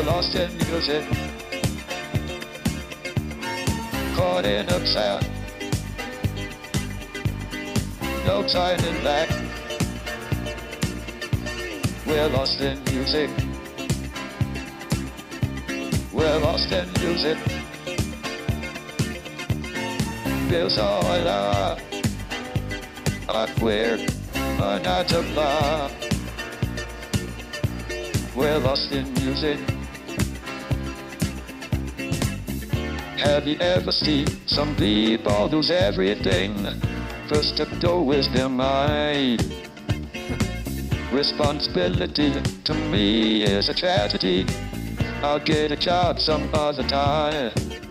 lost in music, caught in a sound, no turning back. We're lost in music, we're lost in music. Feels all alive, we're not a bar. We're lost in music. Have you ever seen some people lose everything? First step though is their mind. Responsibility to me is a tragedy. I'll get a job some other time.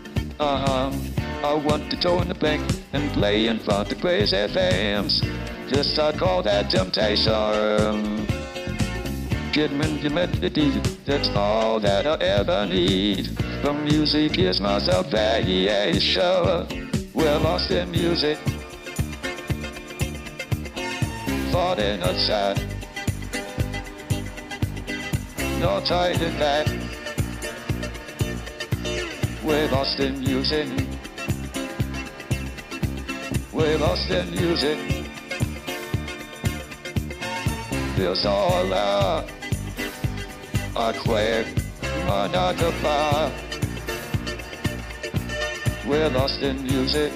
I want to join the bank and play in front of crazy FMs. Just I call that temptation. Give me the melody, that's all that I ever need. The music is my salvation. We're lost in music, falling outside, no turning back. We're lost in music, we're lost in music. Feels all out, I quit, I'm not a bar. We're lost in music.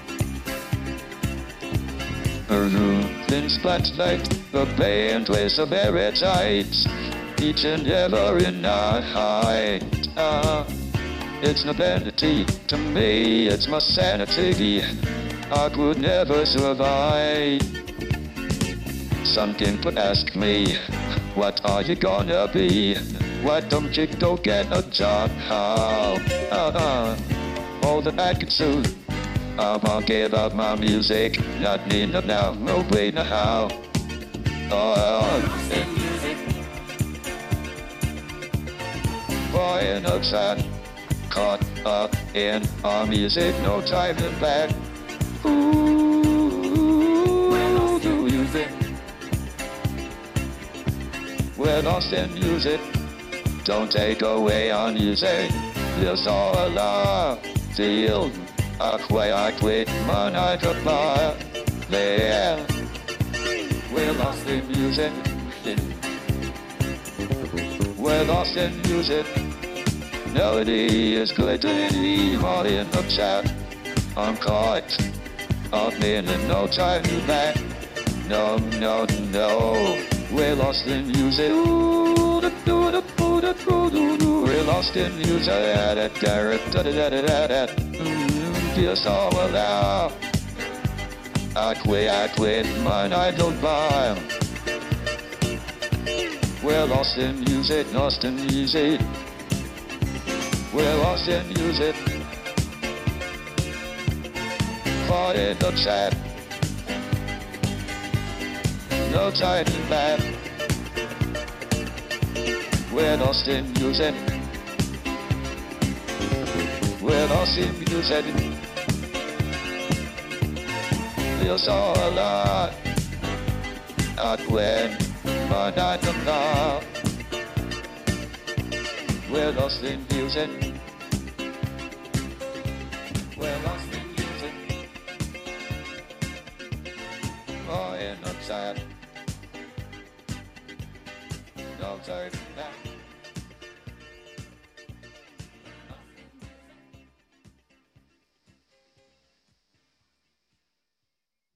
In spotlight, the band plays so very tight, each and every night. It's no vanity to me, it's my sanity. I could never survive. Some people ask me, what are you gonna be? Why don't you go get a job? How? All that I can do, I won't give up my music. Not need no now, no way, no how. Flying outside, caught up in our music, no turning back. Ooh, do you think we're lost in music? Don't take away our music. It's all alive. Feel I quit my 9 to 5. Yeah, we're lost in music. We're lost in music. Melody is glittering hard in the chat. I'm caught up in no time to back. No, no, no. We're lost in music. We're lost in music. Feels all alive. I quit my 9 to 5. We're lost in music, lost in music. We're lost in music. Caught in the chat. No turning back. We're lost in music. We're lost in music. Feels all alive. I quit my 9 to 5. We're lost in music. We're lost in music. Oh, and upside. No turning back.